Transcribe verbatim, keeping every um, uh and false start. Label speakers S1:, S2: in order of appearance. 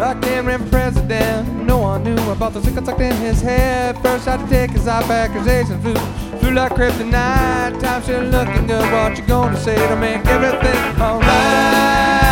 S1: Barack came ran for president. No one knew about the sickle tucked in his head. First had to take his eye back, accusations flew, flew like kryptonite. Time still looking good. What you gonna say to make everything alright?